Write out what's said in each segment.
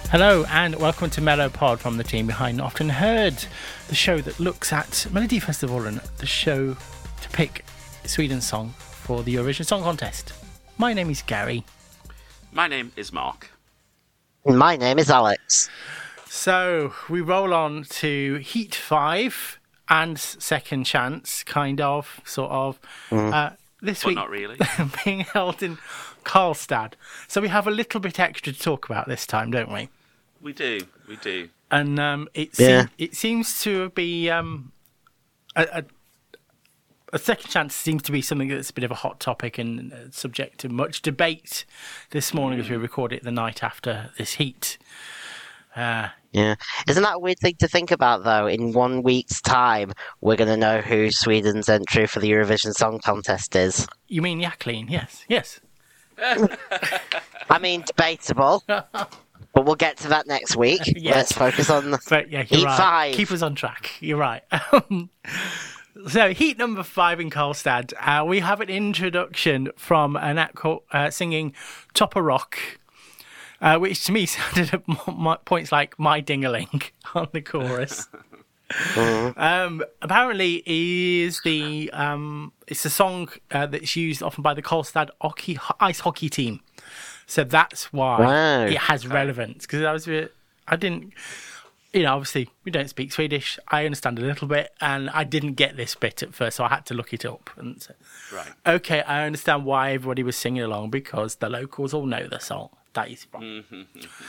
Hello and welcome to Mellow Pod from the team behind Often Heard, the show that looks at Melody Festival and the show to pick Sweden's song for the Eurovision Song Contest. My name is Gary. My name is Mark. My name is Alex. So we roll on to Heat 5 and Second Chance, kind of, sort of. This But week not really. being held in Karlstad. So we have a little bit extra to talk about this time, don't we? We do. And it seems to be a second chance seems to be something that's a bit of a hot topic and subject to much debate this morning as we record it the night after this heat. Yeah. Isn't that a weird thing to think about, though? In 1 week's time, we're going to know who Sweden's entry for the Eurovision Song Contest is. You mean Jacqueline? Yes. I mean, debatable. But we'll get to that next week. Yes. Let's focus on But yeah, you're Heat right. 5. Keep us on track. You're right. So, Heat number 5 in Karlstad. We have an introduction from an act singing Topper Rock, which to me sounded at points like My Ding-a-Ling on the chorus. Apparently, it's a song that's used often by the Karlstad ice hockey team. So that's why it has relevance. Because I didn't, obviously we don't speak Swedish. I understand a little bit, and I didn't get this bit at first, so I had to look it up. And so, Right. okay, I understand why everybody was singing along because the locals all know the song. That is fine.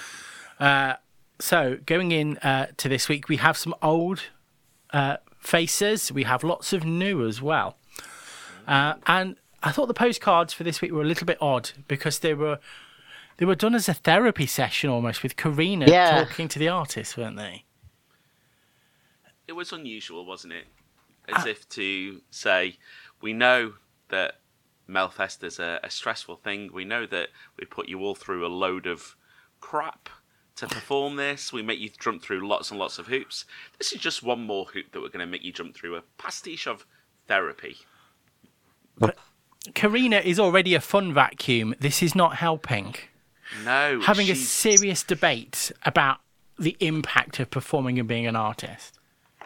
So going in to this week, we have some old faces. We have lots of new as well. And I thought the postcards for this week were a little bit odd because they were done as a therapy session almost with Karina talking to the artist, weren't they? It was unusual, wasn't it? As if to say, we know that Melfest is a stressful thing. We know that we put you all through a load of crap to perform this. We make you jump through lots and lots of hoops. This is just one more hoop that we're going to make you jump through, a pastiche of therapy. But Karina is already a fun vacuum. This is not helping. No. Having a serious debate about the impact of performing and being an artist.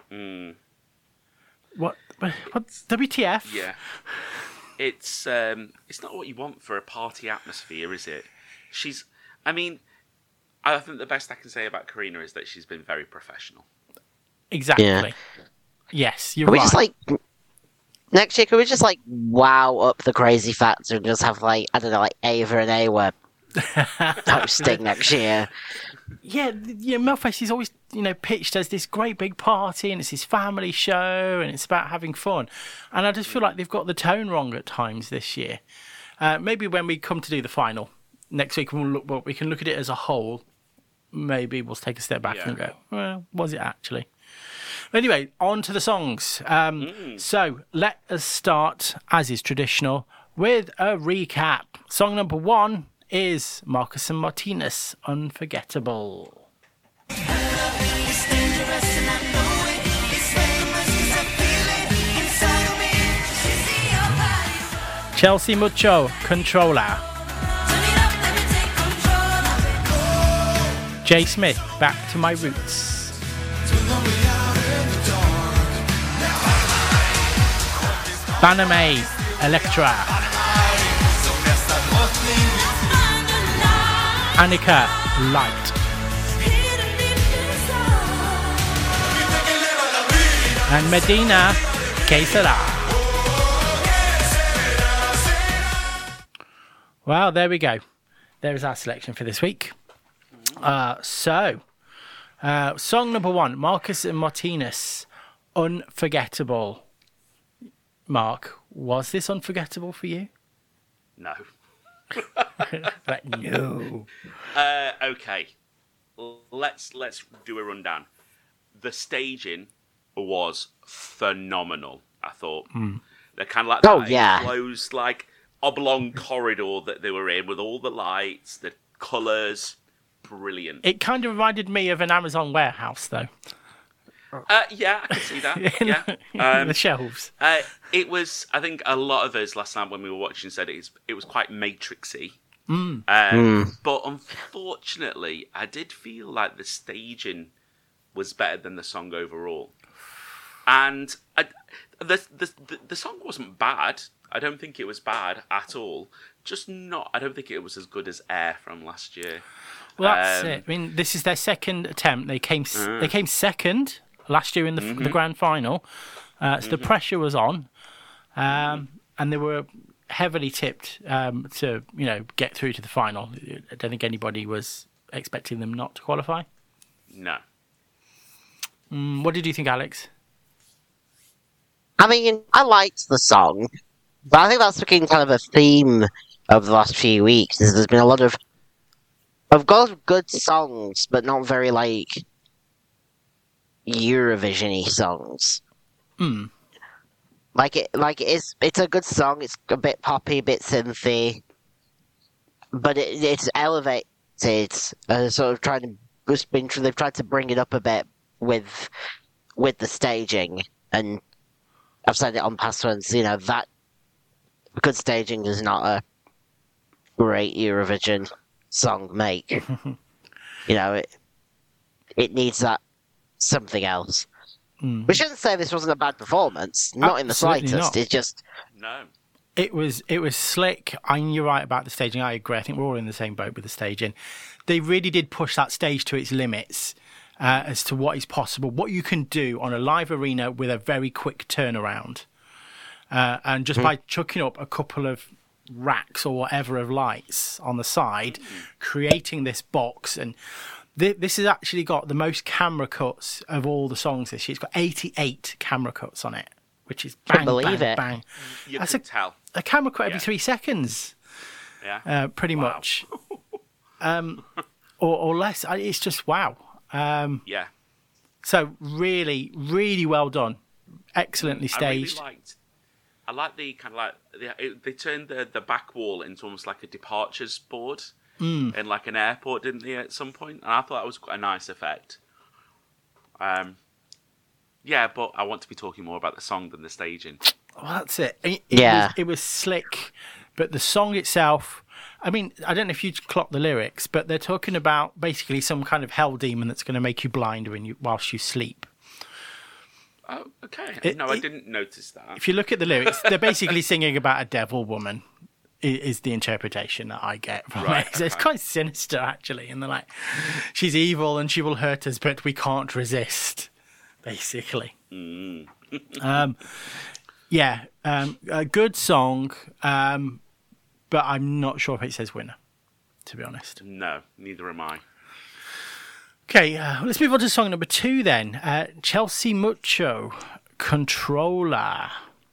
What's WTF? Yeah. It's not what you want for a party atmosphere, is it? I think the best I can say about Karina is that she's been very professional. Exactly. Yeah. Yes, you're Can we right. just, next year, can we just, wow up the crazy factor and just have, Ava and Awa hosting next year? Yeah, Melfest is always, pitched as this great big party and it's his family show and it's about having fun. And I just feel like they've got the tone wrong at times this year. Maybe when we come to do the final next week, we can look at it as a whole. Maybe we'll take a step back and go, well, was it actually? Anyway, on to the songs. So let us start, as is traditional, with a recap. Song number 1 is Marcus and Martinus, Unforgettable. Chelsea Mucho, Controller. Jay Smith, Back to My Roots. Banamay, Electra. Annika, Light. And Medina, Que Sera. Well, there we go. There's our selection for this week. Song number 1, Marcus and Martinus, Unforgettable. Mark, was this unforgettable for you? No. No. Okay. Let's do a rundown. The staging was phenomenal, I thought. They're kind of like that enclosed, oblong corridor that they were in with all the lights, the colours. Brilliant. It kind of reminded me of an Amazon warehouse, though. Yeah, I can see that. Yeah. The shelves. It was, I think a lot of us last night when we were watching said it was quite Matrixy. But unfortunately, I did feel like the staging was better than the song overall. And the song wasn't bad. I don't think it was bad at all. Just not. I don't think it was as good as Air from last year. Well, that's it. I mean, this is their second attempt. They came second last year in the grand final. So the pressure was on, and they were heavily tipped to get through to the final. I don't think anybody was expecting them not to qualify. No. What did you think, Alex? I mean, I liked the song, but I think that's become kind of a theme over the last few weeks. There's been a lot of I've got good songs, but not very like Eurovision-y songs. It's a good song. It's a bit poppy, a bit synthy, but it's elevated. Sort of they've tried to bring it up a bit with the staging, and I've said it on past ones. That good staging is not a great Eurovision song make. It needs that something else. We shouldn't say this wasn't a bad performance. Not in the slightest. Not. It's just No. It was slick. You're right about the staging. I agree. I think we're all in the same boat with the staging. They really did push that stage to its limits as to what is possible, what you can do on a live arena with a very quick turnaround. And just by chucking up a couple of racks or whatever of lights on the side, creating this box. And this has actually got the most camera cuts of all the songs this year. It's got 88 camera cuts on it, which is bang, bang, bang. You That's can tell. A camera cut every 3 seconds. Yeah. Pretty much. Or less. It's just wow. Yeah. So really, really well done. Excellently staged. I like the kind of like they turned the back wall into almost like a departures board in like an airport, didn't they, at some point? And I thought that was quite a nice effect. Yeah, but I want to be talking more about the song than the staging. Well, that's it. It was slick, but the song itself. I mean, I don't know if you clocked the lyrics, but they're talking about basically some kind of hell demon that's going to make you blind whilst you sleep. Oh, okay. I didn't notice that. If you look at the lyrics, they're basically singing about a devil woman, is the interpretation that I get from it. So it's quite sinister, actually. And they're like, she's evil and she will hurt us, but we can't resist, basically. A good song, but I'm not sure if it says winner, to be honest. No, neither am I. Okay, let's move on to song number 2 then. Chelsea Mucho, Controller.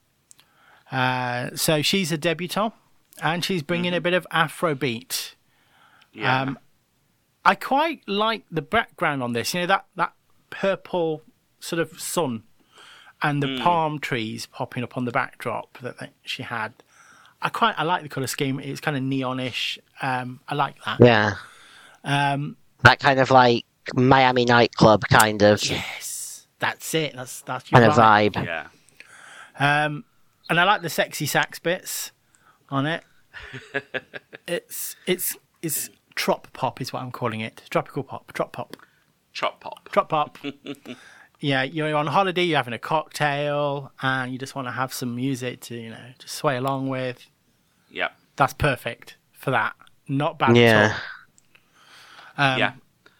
So she's a debutante, and she's bringing a bit of Afrobeat. Yeah. I quite like the background on this. That purple sort of sun and the palm trees popping up on the backdrop that she had. I like the colour scheme. It's kind of neonish. I like that. Yeah. That kind of like Miami nightclub kind of. Yes, that's it. That's your kind of vibe. Yeah. And I like the sexy sax bits on it. It's trop pop is what I'm calling it. Tropical pop, trop pop. Chop pop. Trop pop. Yeah, you're on holiday, you're having a cocktail, and you just want to have some music to, just sway along with. Yeah. That's perfect for that. Not bad at all. Yeah.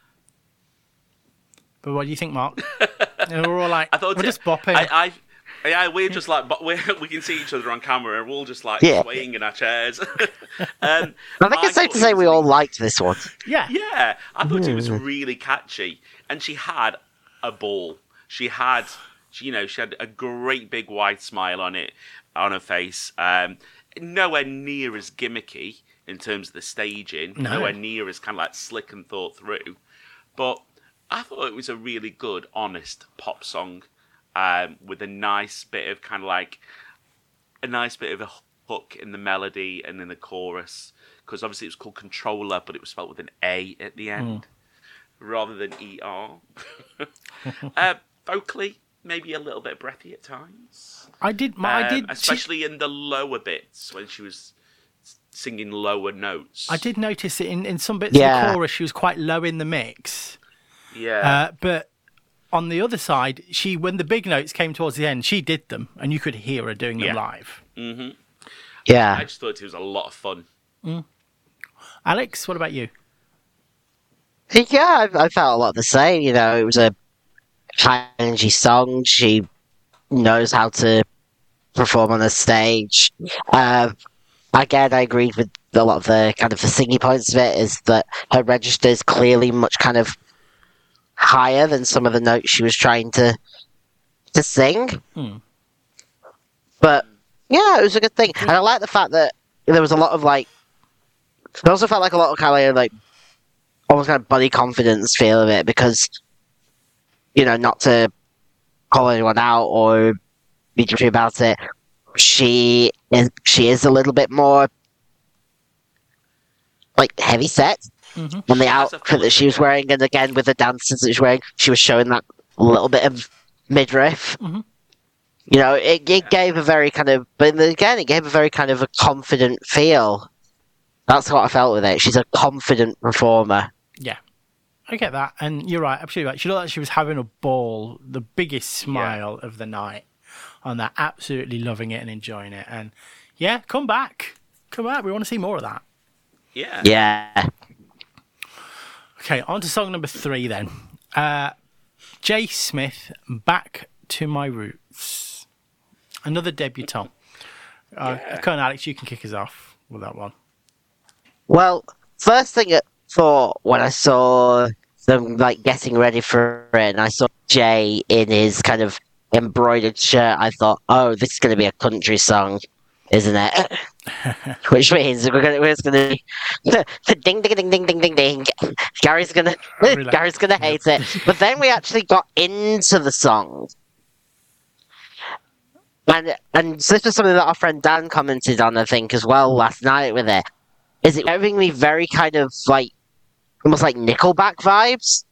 But what do you think, Mark? We're all like, we're just bopping. We're just like, but we can see each other on camera, and we're all just like swaying in our chairs. I think it's safe to say we all liked this one. Yeah. Yeah, I thought it was really catchy, and she had a ball. She had a great big wide smile on her face. Nowhere near as gimmicky in terms of the staging. No. Nowhere near as kind of like slick and thought through. But I thought it was a really good, honest pop song with a nice bit of kind of like a hook in the melody and in the chorus. Because obviously it was called Controller, but it was spelled with an A at the end rather than ER. Vocally, maybe a little bit breathy at times. I did. Especially in the lower bits when she was singing lower notes. I did notice it in some bits of the chorus. She was quite low in the mix. Yeah. But on the other side, when the big notes came towards the end, she did them, and you could hear her doing them live. Mm-hmm. Yeah. I just thought it was a lot of fun. Alex, what about you? Yeah, I felt a lot the same. You know, it was a high energy song. She knows how to perform on a stage. Again, I agreed with a lot of the kind of the singy points of it. Is that her register is clearly much kind of higher than some of the notes she was trying to sing. But yeah, it was a good thing, and I like the fact that there was a lot of like. It also felt like a lot of kind of like almost kind of body confidence feel of it because, you know, not to call anyone out or be true about it, she is a little bit more like heavy set on the outfit that she was wearing, and again with the dances that she was wearing, she was showing that little bit of midriff. You know, it gave a very kind of, but again, it gave a very kind of a confident feel. That's what I felt with it. She's a confident performer. Yeah, I get that. And you're right, absolutely right. She looked like she was having a ball, the biggest smile of the night on that, absolutely loving it and enjoying it. And yeah, come back. Come back. We want to see more of that. Yeah. Yeah. Okay, on to song number 3 then. J. Smith, Back to My Roots. Another debutante. Come on, Alex, you can kick us off with that one. Well, first thing I thought when I saw them like getting ready for it, and I saw Jay in his kind of embroidered shirt, I thought, "Oh, this is going to be a country song, isn't it?" Which means it's going to be ding, ding, ding, ding, ding, ding, ding. Gary's gonna hate it. But then we actually got into the song. And this was something that our friend Dan commented on, I think, as well last night with it. Is it giving me very kind of like almost like Nickelback vibes?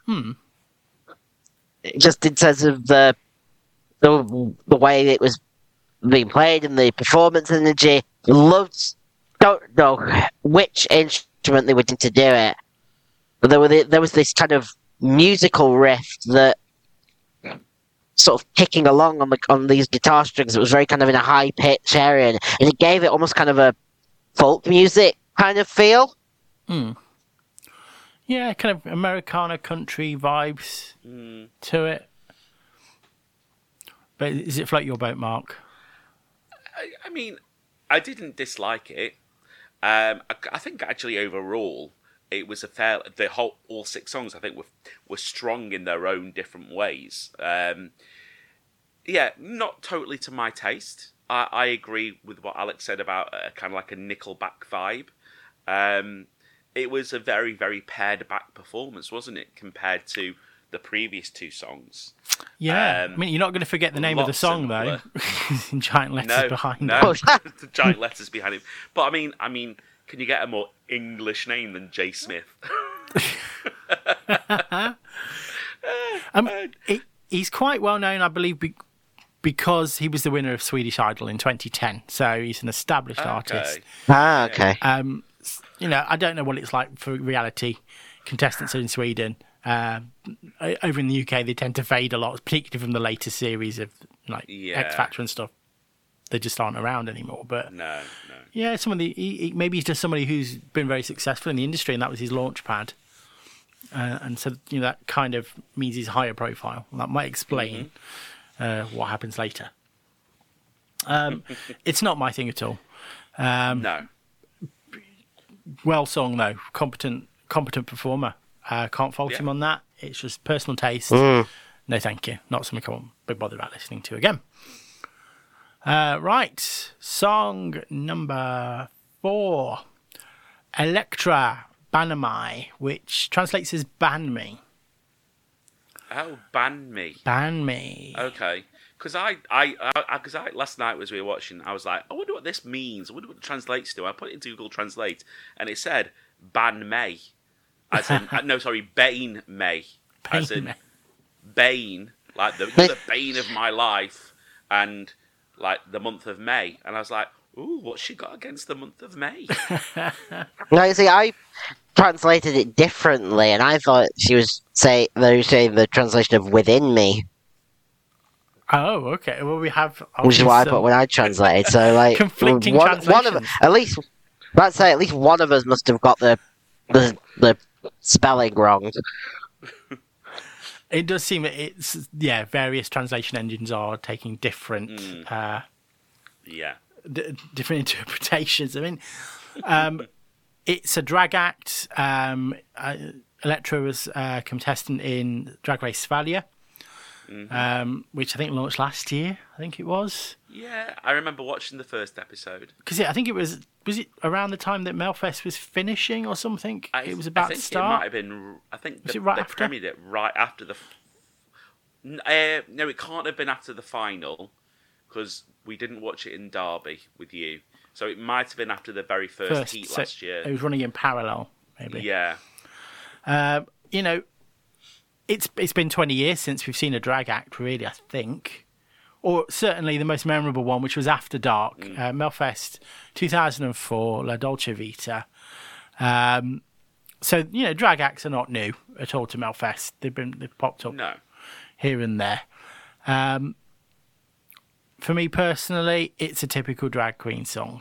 Just in terms of the way it was being played and the performance energy. Don't know which instrument they were doing to do it, but there was this kind of musical riff that sort of picking along on these guitar strings. It was very kind of in a high pitch area, and it gave it almost kind of a folk music kind of feel. Yeah, kind of Americana country vibes to it. But is it float your boat, Mark? I mean, I didn't dislike it. I think actually overall it was all 6 songs I think were strong in their own different ways. Yeah, not totally to my taste. I agree with what Alex said about kind of like a Nickelback vibe. It was a very, very pared back performance, wasn't it, compared to the previous 2 songs? Yeah, I mean, you're not going to forget the name of the song, though, in giant letters behind it. No, the giant letters behind it. But I mean, can you get a more English name than J. Smith? He's quite well known, I believe, because he was the winner of Swedish Idol in 2010. So he's an established artist. Okay. You know, I don't know what it's like for reality contestants in Sweden. Over in the UK, they tend to fade a lot, particularly from the later series of like X Factor and stuff. They just aren't around anymore. But no. Yeah, maybe he's just somebody who's been very successful in the industry, and that was his launch pad. And so, you know, that kind of means he's higher profile. That might explain what happens later. It's not my thing at all. No. Well sung though, competent performer. Can't fault him on that. It's just personal taste. No, thank you. Not something I won't be bothered about listening to again. Right, song number 4, Elektra Banamai, which translates as "ban me." Oh, ban me. Ban me. Okay. Because I last night as we were watching, I was like, I wonder what this means. I wonder what it translates to. I put it into Google Translate, and it said "ban May," as in Bane May, as in Bane, like the bane of my life, and like the month of May. And I was like, Ooh, what's she got against the month of May? No, you see, I translated it differently, and I thought they were saying the translation of "within me," Oh, okay. Well, we have which is what I put when I translated. So, like, conflicting one of translations. at least one of us must have got the spelling wrong. It does seem it's various translation engines are taking different different interpretations. I mean, it's a drag act. Electra was a contestant in Drag Race Svallia, which I think launched last year. I think it was. Yeah, I remember watching the first episode. Because I think it was it around the time that Melfest was finishing or something? It was about to start. It might have been. I think Was it right after? premiered it right after the. No, it can't have been after the final, because we didn't watch it in Derby with you. So it might have been after the very first heat last year. It was running in parallel, maybe. Yeah. It's been 20 years since we've seen a drag act, really, I think. Or certainly the most memorable one, which was After Dark, Melfest 2004, La Dolce Vita. So, drag acts are not new at all to Melfest. They've popped up here and there. For me personally, it's a typical drag queen song.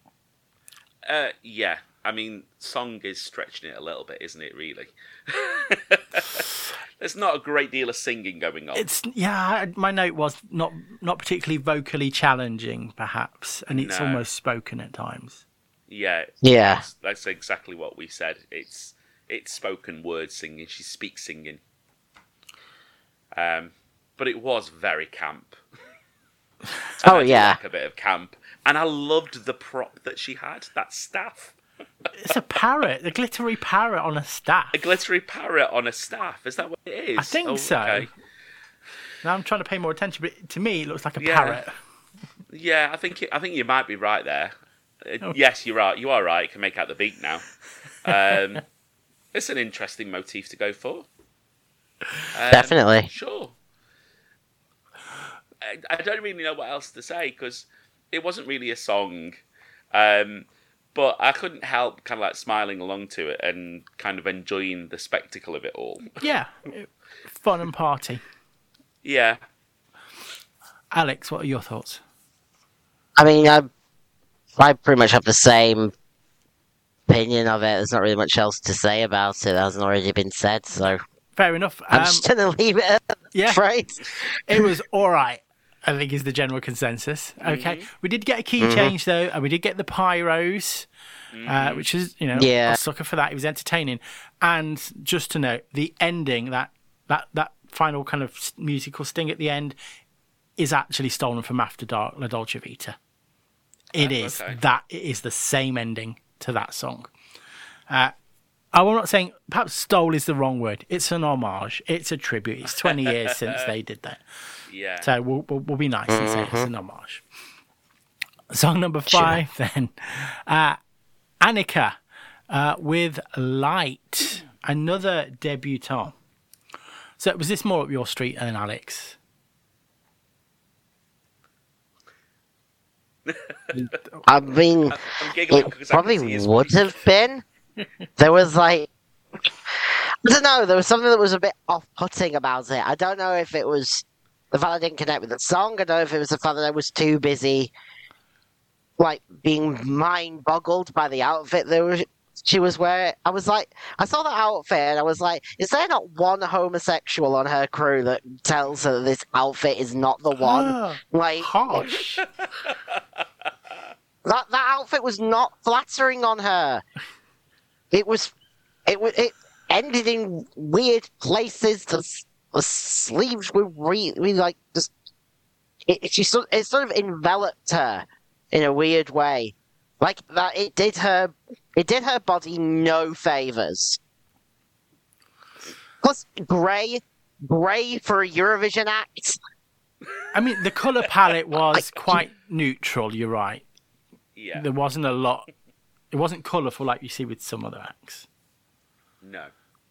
Yeah. I mean, song is stretching it a little bit, isn't it, really? There's not a great deal of singing going on. My note was not particularly vocally challenging, perhaps, and it's almost spoken at times. Yeah. That's exactly what we said. It's spoken word singing. She speaks singing. But it was very camp. Oh, yeah. Like a bit of camp. And I loved the prop that she had, that staff. It's a parrot, a glittery parrot on a staff. A glittery parrot on a staff, is that what it is? I think so. Okay. Now I'm trying to pay more attention, but to me it looks like a parrot. Yeah, I think you might be right there. Yes, you're right. You are right. You can make out the beak now. It's an interesting motif to go for. Definitely. Sure. I don't really know what else to say, because it wasn't really a song. But I couldn't help kind of like smiling along to it and kind of enjoying the spectacle of it all. Yeah. Fun and party. Yeah. Alex, what are your thoughts? I mean, I pretty much have the same opinion of it. There's not really much else to say about it that hasn't already been said, so... Fair enough. I'm just going to leave it at that phrase. It was all right, I think, is the general consensus. Okay. We did get a key change, though, and we did get the pyros, which is, a sucker for that. It was entertaining. And just to note, the ending, that final kind of musical sting at the end, is actually stolen from After Dark, La Dolce Vita. It is. Okay. It is the same ending to that song. I'm not saying, perhaps stole is the wrong word. It's an homage. It's a tribute. It's 20 years since they did that. Yeah. So we'll be nice and say it's an homage. Song number 5 then. Annika with Light. Another debutant. So was this more up your street than Alex? I mean, it probably would have been. There was I don't know, there was something that was a bit off-putting about it. I don't know if it was the fact I didn't connect with the song. I don't know if it was the fact that I was too busy, being mind-boggled by the outfit she was wearing. I was like, I saw the outfit and I was like, is there not one homosexual on her crew that tells her that this outfit is not the one? Harsh. That outfit was not flattering on her. It ended in weird places. The sleeves were really it sort of enveloped her in a weird way. Like that, it did her body no favors. Plus, grey for a Eurovision act. I mean, the colour palette was quite neutral. You're right. Yeah. There wasn't a lot. It wasn't colourful like you see with some other acts. No.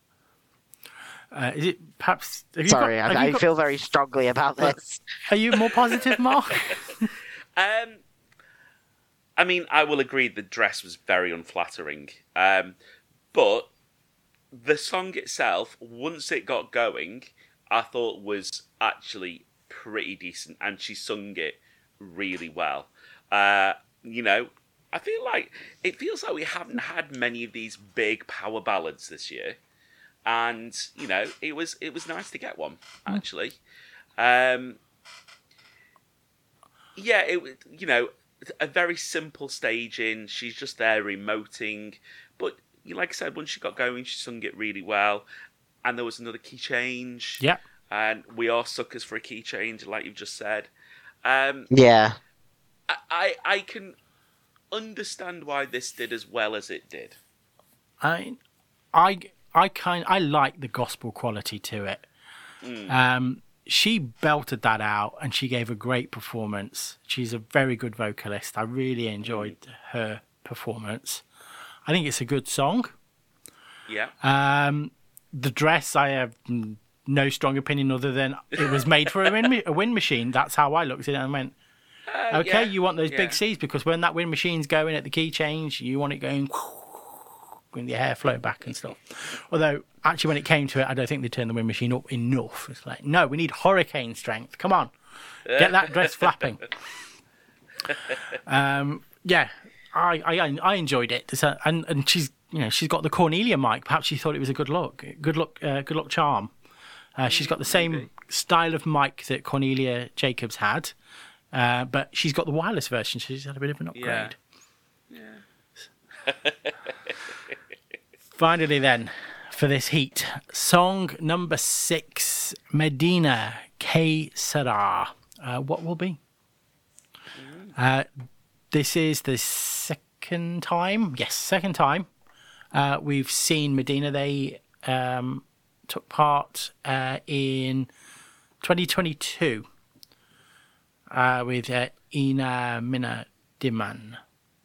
Is it perhaps... Sorry, I feel very strongly about this. Are you more positive, Mark? I mean, I will agree the dress was very unflattering. But the song itself, once it got going, I thought was actually pretty decent, and she sung it really well. You know, I feel like it feels like we haven't had many of these big power ballads this year, and you know, it was nice to get one actually. Yeah, you know, a very simple staging. She's just there emoting, but like I said, once she got going, she sung it really well. And there was another key change. Yeah. And we are suckers for a key change, like you've just said. Yeah. I can understand why this did as well as it did. I like the gospel quality to it. She belted that out, and she gave a great performance. She's a very good vocalist. I really enjoyed her performance. I think it's a good song. Yeah. The dress, I have no strong opinion other than it was made for a wind machine. That's how I looked at it and went, okay, you want those big C's, because when that wind machine's going at the key change, you want it going when the hair flow back and stuff. Although, actually, when it came to it, I don't think they turned the wind machine up enough. It's like, no, we need hurricane strength. Come on, get that dress flapping. Yeah, I enjoyed it. And she's got the Cornelia mic. Perhaps she thought it was a good look charm. She's got the same style of mic that Cornelia Jacobs had, but she's got the wireless version. So she's had a bit of an upgrade. Yeah. Finally, then, for this heat, song number 6, Medina, Que Sera. What will be? This is the second time. Yes, second time. We've seen Medina. They took part in 2022 with Ina Mina Diman.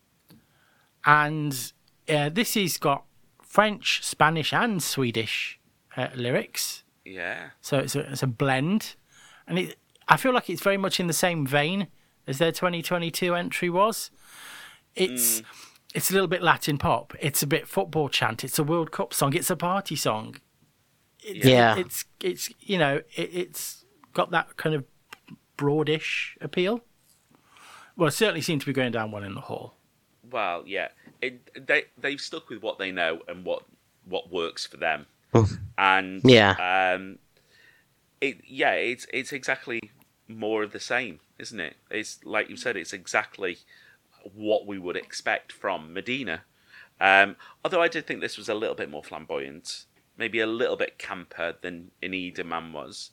And this has got French, Spanish, and Swedish lyrics. Yeah. So it's a blend. And I feel like it's very much in the same vein as their 2022 entry was. It's a little bit Latin pop. It's a bit football chant. It's a World Cup song. It's a party song. It's got that kind of broadish appeal. Well, it certainly seemed to be going down well in the hall. Well, yeah. They've stuck with what they know and what works for them. And it's exactly more of the same, isn't it? It's like you said, it's exactly what we would expect from Medina. Although I did think this was a little bit more flamboyant, maybe a little bit camper than Ina Man was.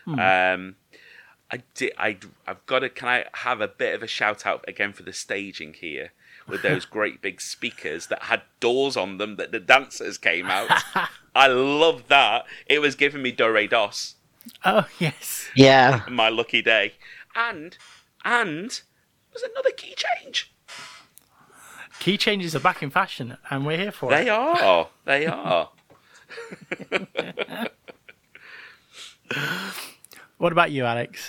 Can I have a bit of a shout out again for the staging here with those great big speakers that had doors on them that the dancers came out. I love that. It was giving me Do Re Dos. Oh, yes. Yeah. My lucky day. And there's another key change. Key changes are back in fashion, and we're here for it. They are. They are. What about you, Alex?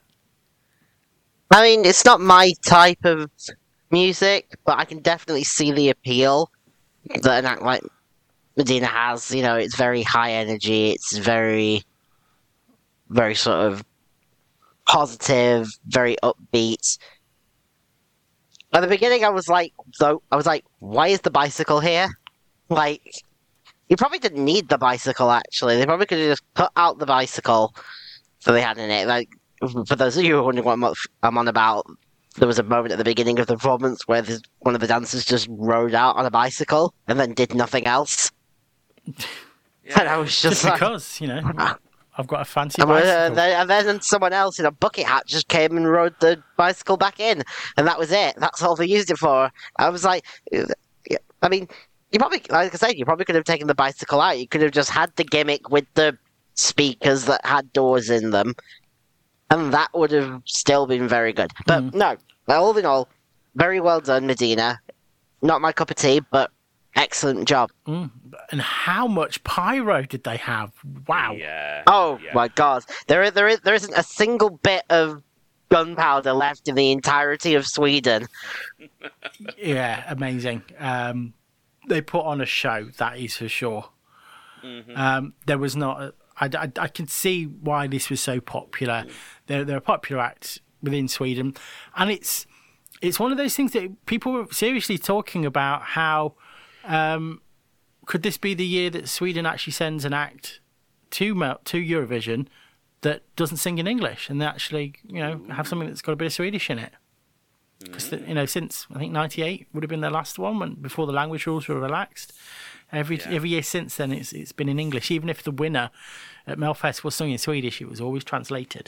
I mean, it's not my type of music, but I can definitely see the appeal that an act like Medina has. You know, it's very high energy. It's very, very sort of positive, very upbeat. At the beginning, I was like, why is the bicycle here? Like, you probably didn't need the bicycle, actually. They probably could have just cut out the bicycle that they had in it. Like, for those of you who are wondering what I'm on about, there was a moment at the beginning of the performance where one of the dancers just rode out on a bicycle and then did nothing else. Yeah. And I was just like, because, I've got a fancy bicycle. And then someone else in a bucket hat just came and rode the bicycle back in, and that was it. That's all they used it for. I was like, I mean, you probably, like I said, you probably could have taken the bicycle out. You could have just had the gimmick with the speakers that had doors in them, and that would have still been very good. But no, all in all, very well done, Medina. Not my cup of tea, but excellent job. And how much pyro did they have? Wow. Yeah. Oh my God, there isn't a single bit of gunpowder left in the entirety of Sweden. Yeah, amazing. They put on a show, that is for sure. There was not. I can see why this was so popular. They're a popular act within Sweden, and it's one of those things that people were seriously talking about. How could this be the year that Sweden actually sends an act to Eurovision that doesn't sing in English, and they actually have something that's got a bit of Swedish in it? Because since I think '98 would have been their last one before the language rules were relaxed. Every year since then, it's been in English. Even if the winner at Melfest was sung in Swedish, it was always translated.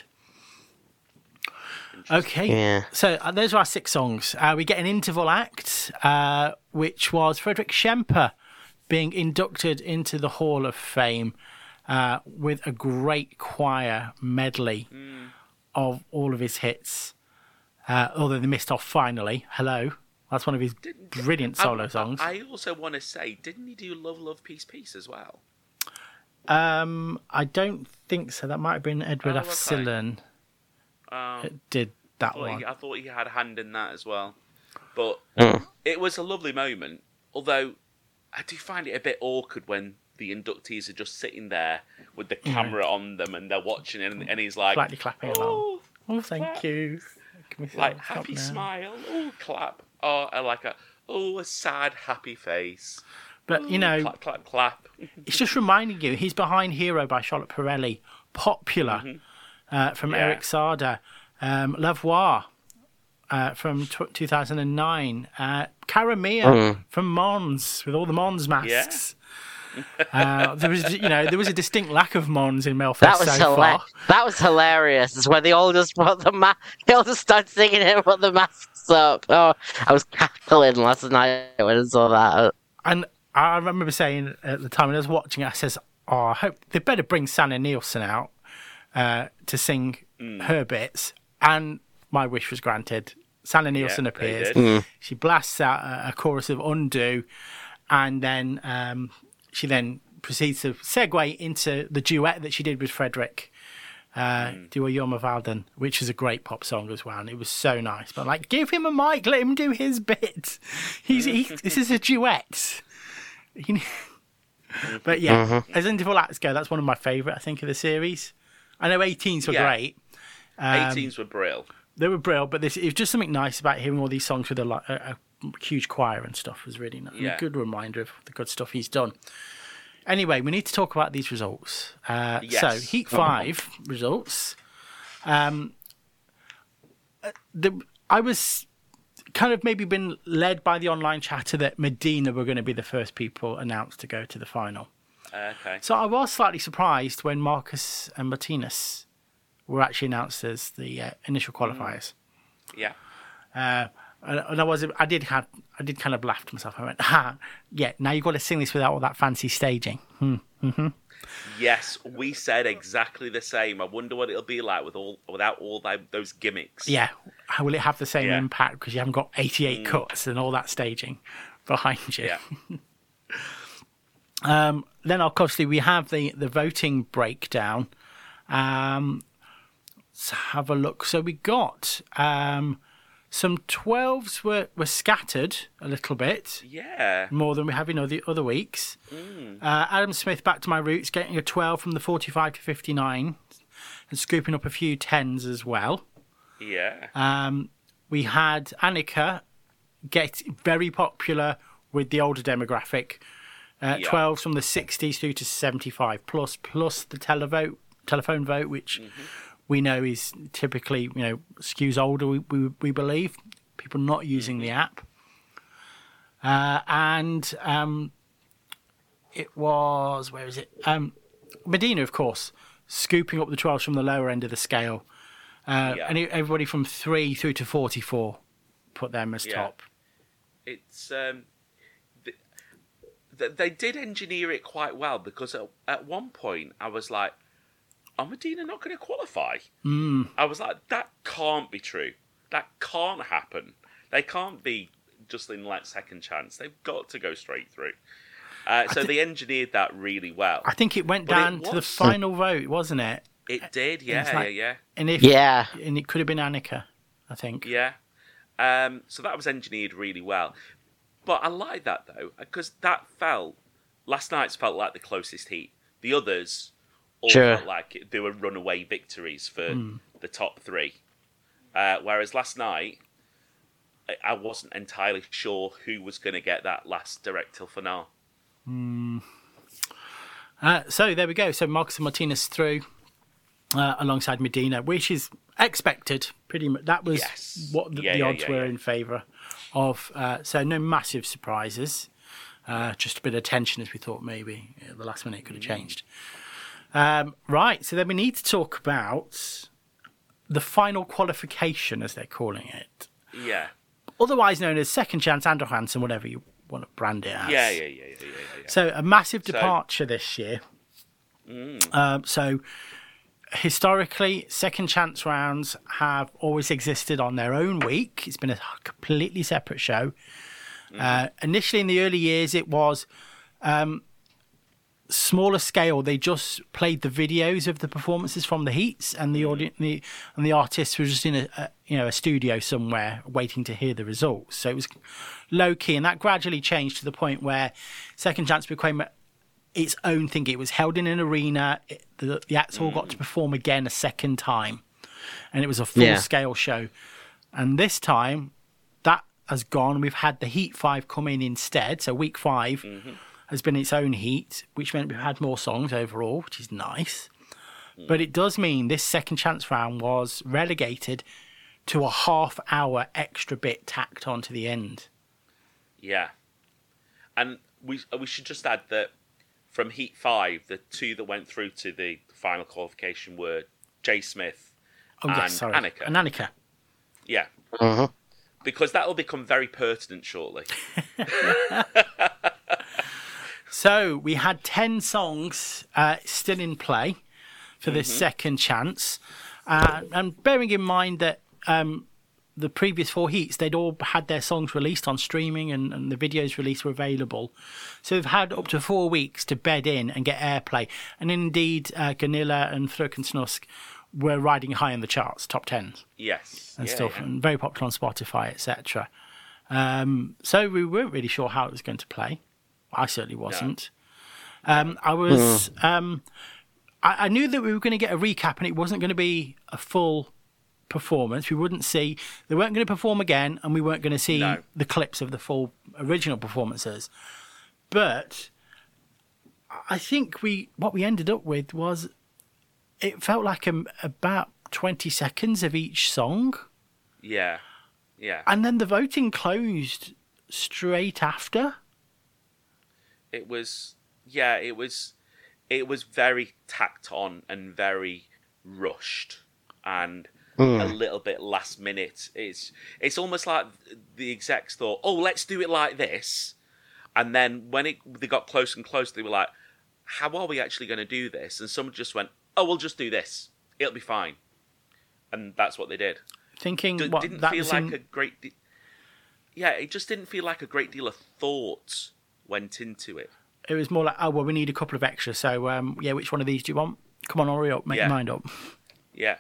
Okay, so those are our 6 songs. We get an interval act, which was Fredrik Kempe being inducted into the Hall of Fame with a great choir medley of all of his hits. Although they missed off Finally. Hello. That's one of his brilliant solo songs. I also want to say, didn't he do Love, Love, Peace, Peace as well? I don't think so. That might have been Edward Af Sillén that did that one. I thought he had a hand in that as well. But it was a lovely moment. Although, I do find it a bit awkward when the inductees are just sitting there with the camera on them and they're watching it and he's like... Slightly clapping along. Oh, thank you. Like, happy smile. Oh, clap. Oh, I like a sad, happy face. But, clap, clap, clap. It's just reminding you, he's behind Hero by Charlotte Perrelli, Popular from Eric Saade, La Voix from 2009, Cara Mia from Mons, with all the Mons masks. There was a distinct lack of Mons in Melfest so far. That was hilarious. It's when they all just put they all just started singing it and put the masks up. Oh, I was cackling last night when I saw that. And I remember saying at the time when I was watching it, I says, "Oh, I hope they better bring Sanne Nielsen out to sing her bits." And my wish was granted. Sanne Nielsen appears. She blasts out a chorus of Undo, and then she then proceeds to segue into the duet that she did with Fredrik, Do a Yoma Valden, which is a great pop song as well, and it was so nice. But give him a mic, let him do his bit. This is a duet. But as interval acts go, that's one of my favourite, I think, of the series. I know 18s were great. 18s were brill. They were brill, but it was just something nice about hearing all these songs with a huge choir and stuff was really nice. A good reminder of the good stuff he's done. Anyway, we need to talk about these results. So, Heat 5 results. I was kind of maybe been led by the online chatter that Medina were going to be the first people announced to go to the final. Okay. So I was slightly surprised when Marcus and Martinez were actually announced as the initial qualifiers. Yeah. And I did kind of laugh to myself. I went, now you've got to sing this without all that fancy staging. Yes, we said exactly the same. I wonder what it'll be like without all those gimmicks. Yeah, how will it have the same impact because you haven't got 88 cuts and all that staging behind you? Yeah. Then obviously we have the voting breakdown. Let's have a look. So we got some 12s were scattered a little bit. Yeah. More than we have in other weeks. Adam Smith, Back to My Roots, getting a 12 from the 45 to 59 and scooping up a few 10s as well. Yeah. We had Annika get very popular with the older demographic. 12s from the 60s through to 75 plus the telephone vote, which we know is typically, skews older, we believe. People not using the app. And it was, where is it? Medina, of course, scooping up the 12s from the lower end of the scale. And everybody from 3 through to 44 put them as top. It's... they did engineer it quite well because at one point I was like, are Medina not going to qualify? I was like, that can't be true. That can't happen. They can't be just in second chance. They've got to go straight through. So they engineered that really well. I think it went down to the final vote, wasn't it? It did, It's yeah, like- yeah. And and it could have been Annika, I think. Yeah. So that was engineered really well. But I like that, though, because last night's felt like the closest heat. The others all Sure. felt like they were runaway victories for the top three. Whereas last night, I wasn't entirely sure who was going to get that last direct till finale. So there we go. So Marcus and Martinez through alongside Medina, which is expected. Pretty much that was Yes. what the odds were in favour of. So no massive surprises. Just a bit of tension as we thought maybe at the last minute it could have changed. Right. So then we need to talk about the final qualification, as they're calling it, Yeah. otherwise known as second chance, Andrew Hansen, whatever you want to brand it as. Yeah. So a massive departure this year. So historically, second chance rounds have always existed on their own week. It's been a completely separate show. Initially, in the early years, it was smaller scale. They just played the videos of the performances from the heats, and the audience and the artists were just in a studio somewhere waiting to hear the results. So it was low key, and that gradually changed to the point where second chance became its own thing. It was held in an arena. The acts all got to perform again a second time, and it was a full scale show. And this time, that has gone. We've had the Heat 5 come in instead. So week 5 has been its own heat, which meant we've had more songs overall, which is nice. But it does mean this second chance round was relegated to a half-hour extra bit tacked on to the end. Yeah. And we should just add that from Heat 5, the two that went through to the final qualification were Jay Smith and Annika. And Annika. Yeah. Because that will become very pertinent shortly. So we had 10 songs still in play for this second chance. And bearing in mind that the previous 4 heats, they'd all had their songs released on streaming and the videos released were available. So they've had up to 4 weeks to bed in and get airplay. And indeed, Ganilla and Fröken Snusk were riding high in the charts, top 10s. Yes. And stuff, and very popular on Spotify, etc. So we weren't really sure how it was going to play. I certainly wasn't. No. I knew that we were going to get a recap, and it wasn't going to be a full performance. We wouldn't see. They weren't going to perform again, and we weren't going to see the clips of the full original performances. But I think what we ended up with was it felt like about 20 seconds of each song. Yeah. And then the voting closed straight after. It was very tacked on and very rushed and a little bit last minute. It's almost like the execs thought, oh, let's do it like this. And then when they got closer and closer, they were like, how are we actually going to do this? And someone just went, oh, we'll just do this. It'll be fine. And that's what they did. Thinking It didn't feel like a great deal. Yeah, it just didn't feel like a great deal of thought went into it. It was more like, oh, well, we need a couple of extras. So, which one of these do you want? Come on, hurry up, make your mind up. Yeah.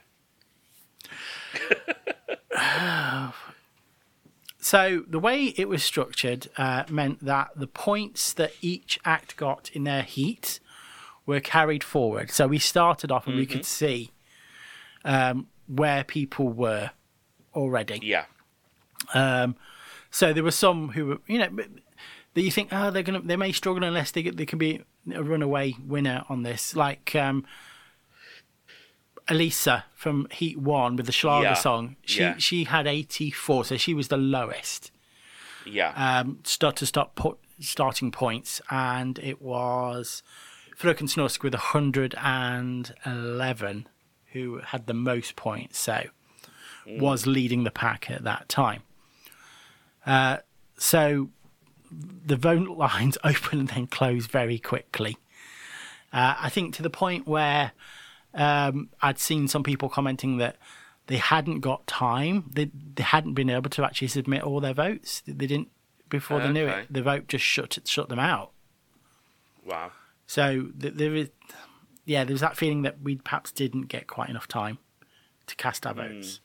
So the way it was structured meant that the points that each act got in their heat were carried forward. So we started off and we could see where people were already. Yeah. So there were some who were, that you think, they may struggle unless they can be a runaway winner on this, like Elisa from Heat 1 with the Schlager song. She had 84, so she was the lowest. Yeah. Starting points, and it was Fröken Snusk with 111 who had the most points, so was leading the pack at that time. So the vote lines open and then close very quickly. I think to the point where I'd seen some people commenting that they hadn't got time. They hadn't been able to actually submit all their votes. They didn't before they knew it. The vote just shut them out. Wow. So there is yeah, there was that feeling that we perhaps didn't get quite enough time to cast our votes.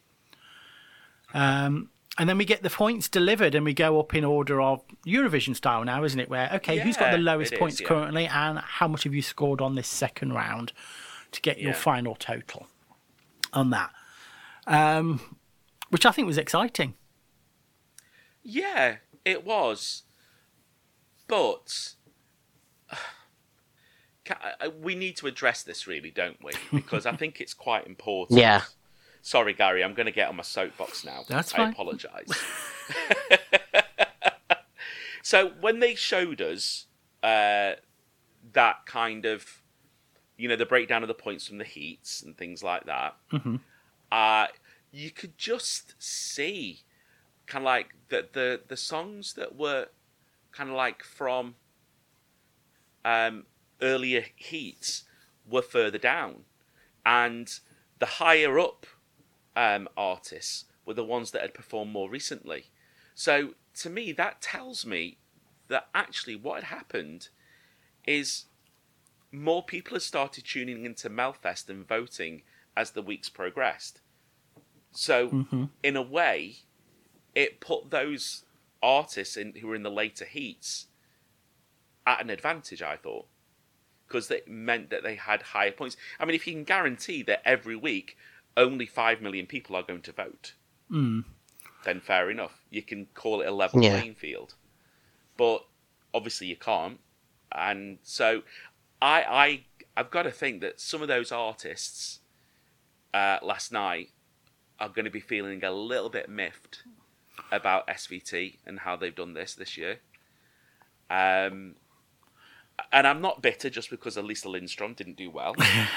And then we get the points delivered, and we go up in order of Eurovision style now, isn't it? Where, okay, who's got the lowest points currently, and how much have you scored on this second round to get your final total on that? Which I think was exciting. Yeah, it was. But we need to address this, really, don't we? Because I think it's quite important. Yeah. Sorry, Gary, I'm going to get on my soapbox now. That's fine. I apologise. So when they showed us that kind of, the breakdown of the points from the heats and things like that, you could just see kind of like the songs that were kind of like from earlier heats were further down, and the higher up artists were the ones that had performed more recently. So to me, that tells me that actually what had happened is more people had started tuning into Melfest and voting as the weeks progressed. So in a way, it put those artists who were in the later heats at an advantage, I thought, because it meant that they had higher points. I mean, if you can guarantee that every week only 5 million people are going to vote, then fair enough. You can call it a level playing field. But obviously you can't. And so I've got to think that some of those artists last night are going to be feeling a little bit miffed about SVT and how they've done this year. And I'm not bitter just because Elisa Lindstrom didn't do well.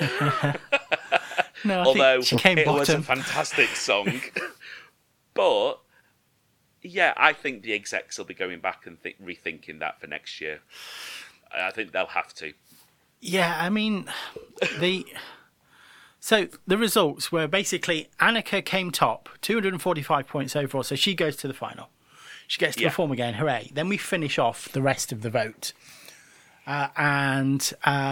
No, although she came it bottom. was a fantastic song. But yeah, I think the execs will be going back and rethinking that for next year. I think they'll have to. Yeah, I mean, so the results were basically Annika came top, 245 points overall, so she goes to the final. She gets to perform again, hooray. Then we finish off the rest of the vote. And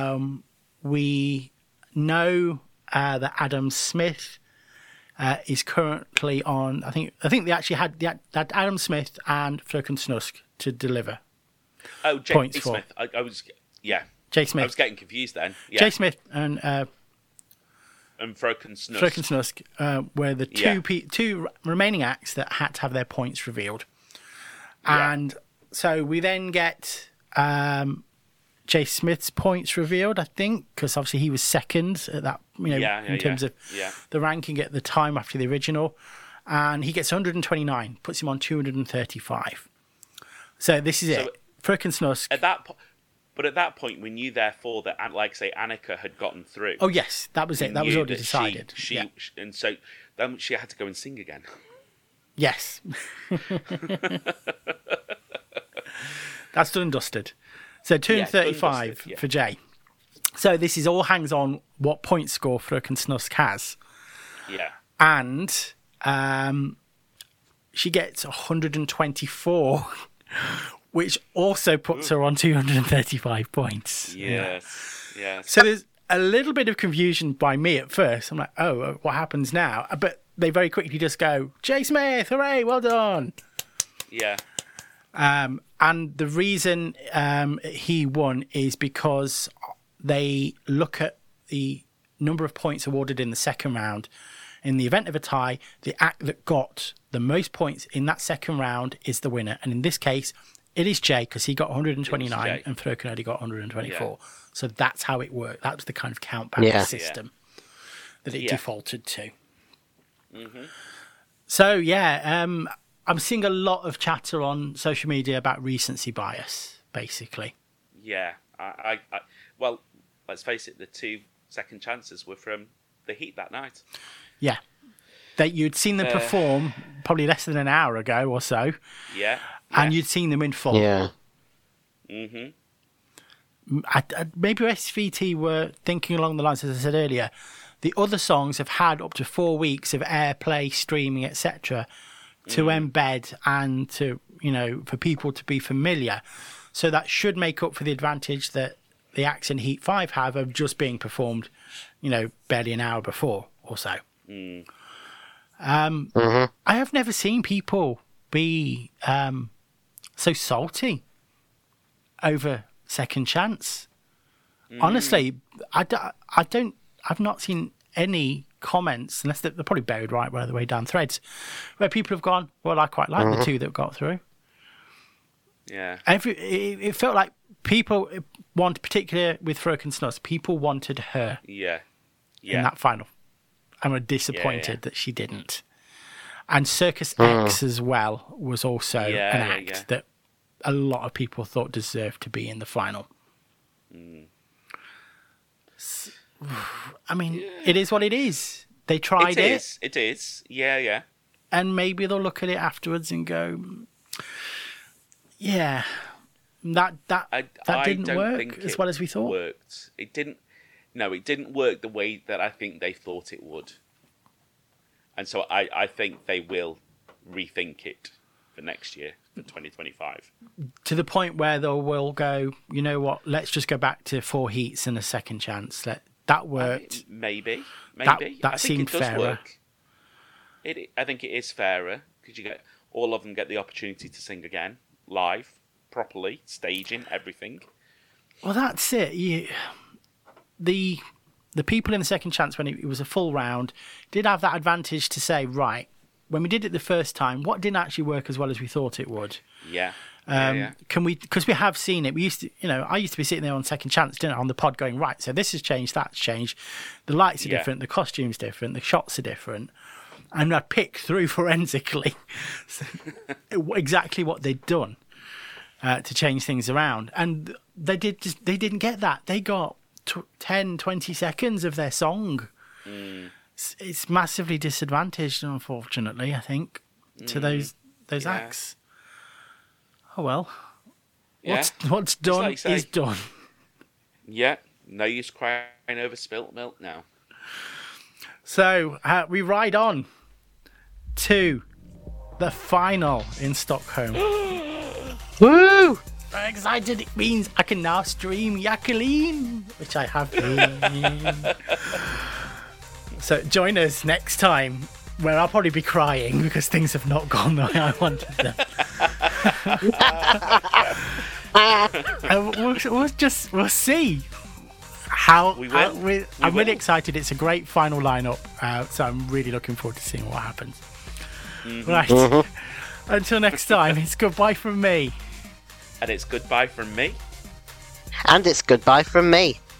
we know that Adam Smith is currently on. I think they actually had that Adam Smith and Fröken Snusk to deliver. Oh, Jay points Smith. For. I was Jay Smith. I was getting confused then. Yeah. Jay Smith and Fröken Snusk. Fröken Snusk were the two remaining acts that had to have their points revealed. And so we then get Jay Smith's points revealed, I think, because obviously he was second at that, in terms of the ranking at the time after the original. And he gets 129, puts him on 235. So this is it. Fröken Snusk. At that point, we knew, therefore, that, like say, Annika had gotten through. Oh, yes, that was it. That was already decided. And so then she had to go and sing again. Yes. That's done and dusted. So 235 for Jay. So this is all hangs on what point score Fröken Snusk has. Yeah. And she gets 124, which also puts her on 235 points. Yes. So there's a little bit of confusion by me at first. I'm like, oh, what happens now? But they very quickly just go, Jay Smith, hooray, well done. Yeah. And the reason he won is because they look at the number of points awarded in the second round. In the event of a tie, the act that got the most points in that second round is the winner. And in this case, it is Jay, because he got 129 and Fröken only got 124. Yeah. So that's how it worked. That was the kind of countback system that it defaulted to. Mm-hmm. So, I'm seeing a lot of chatter on social media about recency bias, basically. Yeah. Well, let's face it, the 2 second chances were from the Heat that night. Yeah. That you'd seen them perform probably less than an hour ago or so. Yeah. And you'd seen them in full. Yeah. Mm-hmm. Maybe SVT were thinking along the lines, as I said earlier, the other songs have had up to 4 weeks of airplay, streaming, etc., to embed and to, for people to be familiar. So that should make up for the advantage that the acts in Heat 5 have of just being performed, barely an hour before or so. I have never seen people be so salty over Second Chance. Honestly, I've not seen any comments, unless they're probably buried right the way down threads, where people have gone, well, I quite like the two that got through. Yeah. It felt like people particularly with Fröken Snuss, people wanted her Yeah. in that final. And were disappointed that she didn't. And Circus X as well was also an act that a lot of people thought deserved to be in the final. I mean, it is what it is. They tried it. It is. Yeah. And maybe they'll look at it afterwards and go, yeah, that didn't work as well as we thought. Worked. It didn't. No, it didn't work the way that I think they thought it would. And so I think they will rethink it for next year, for 2025. To the point where they will go, you know what, let's just go back to 4 heats and a second chance. That worked. Maybe. That seemed fairer. Work. I think it is fairer, because all of them get the opportunity to sing again, live, properly, staging, everything. Well, that's it. The people in the second chance, when it was a full round, did have that advantage to say, right, when we did it the first time, what didn't actually work as well as we thought it would? Yeah. Can we? Because we have seen it. We used to, I used to be sitting there on second chance, didn't I, on the pod, going, right, so this has changed, that's changed. The lights are different, the costumes different, the shots are different, and I'd pick through forensically exactly what they'd done to change things around, and they didn't get that. They got 10, 20 seconds of their song. It's massively disadvantaged, unfortunately, I think, to those acts. Oh well. Yeah. What's done like is done. Yeah. No use crying over spilt milk now. So we ride on to the final in Stockholm. Woo! I'm excited. It means I can now stream Jacqueline, which I have been. So join us next time, where I'll probably be crying because things have not gone the way I wanted them. We'll see how. I'm really excited. It's a great final lineup, so I'm really looking forward to seeing what happens. Right. Until next time, it's goodbye from me. And it's goodbye from me. And it's goodbye from me.